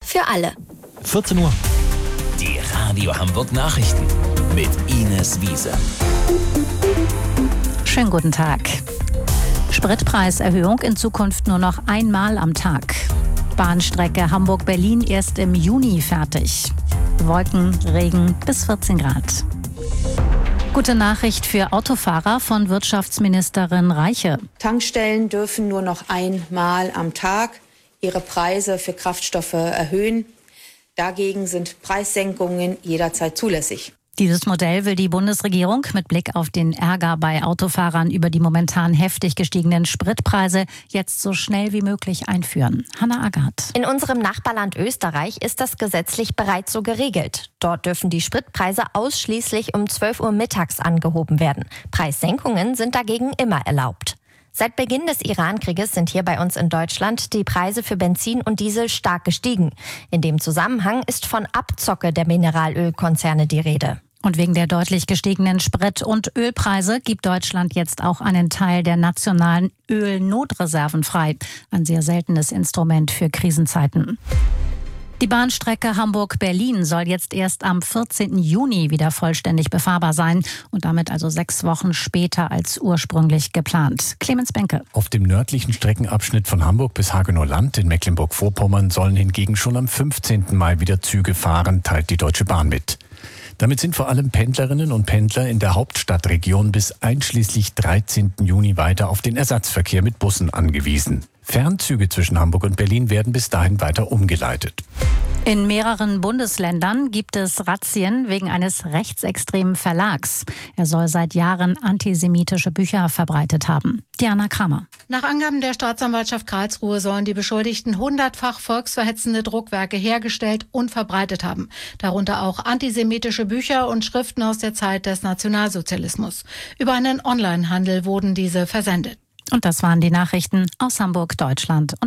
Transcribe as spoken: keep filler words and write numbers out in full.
für alle. vierzehn Uhr. Die Radio Hamburg Nachrichten mit Ines Wiese. Schönen guten Tag. Spritpreiserhöhung in Zukunft nur noch einmal am Tag. Bahnstrecke Hamburg-Berlin erst im Juni fertig. Wolken, Regen bis vierzehn Grad. Gute Nachricht für Autofahrer von Wirtschaftsministerin Reiche. Tankstellen dürfen nur noch einmal am Tag ihre Preise für Kraftstoffe erhöhen. Dagegen sind Preissenkungen jederzeit zulässig. Dieses Modell will die Bundesregierung mit Blick auf den Ärger bei Autofahrern über die momentan heftig gestiegenen Spritpreise jetzt so schnell wie möglich einführen. Hanna Agath. In unserem Nachbarland Österreich ist das gesetzlich bereits so geregelt. Dort dürfen die Spritpreise ausschließlich um zwölf Uhr mittags angehoben werden. Preissenkungen sind dagegen immer erlaubt. Seit Beginn des Iran-Krieges sind hier bei uns in Deutschland die Preise für Benzin und Diesel stark gestiegen. In dem Zusammenhang ist von Abzocke der Mineralölkonzerne die Rede. Und wegen der deutlich gestiegenen Sprit- und Ölpreise gibt Deutschland jetzt auch einen Teil der nationalen Ölnotreserven frei. Ein sehr seltenes Instrument für Krisenzeiten. Die Bahnstrecke Hamburg-Berlin soll jetzt erst am vierzehnten Juni wieder vollständig befahrbar sein und damit also sechs Wochen später als ursprünglich geplant. Clemens Benke. Auf dem nördlichen Streckenabschnitt von Hamburg bis Hagenower Land in Mecklenburg-Vorpommern sollen hingegen schon am fünfzehnten Mai wieder Züge fahren, teilt die Deutsche Bahn mit. Damit sind vor allem Pendlerinnen und Pendler in der Hauptstadtregion bis einschließlich dreizehnten Juni weiter auf den Ersatzverkehr mit Bussen angewiesen. Fernzüge zwischen Hamburg und Berlin werden bis dahin weiter umgeleitet. In mehreren Bundesländern gibt es Razzien wegen eines rechtsextremen Verlags. Er soll seit Jahren antisemitische Bücher verbreitet haben. Diana Kramer. Nach Angaben der Staatsanwaltschaft Karlsruhe sollen die Beschuldigten hundertfach volksverhetzende Druckwerke hergestellt und verbreitet haben. Darunter auch antisemitische Bücher und Schriften aus der Zeit des Nationalsozialismus. Über einen Onlinehandel wurden diese versendet. Und das waren die Nachrichten aus Hamburg, Deutschland und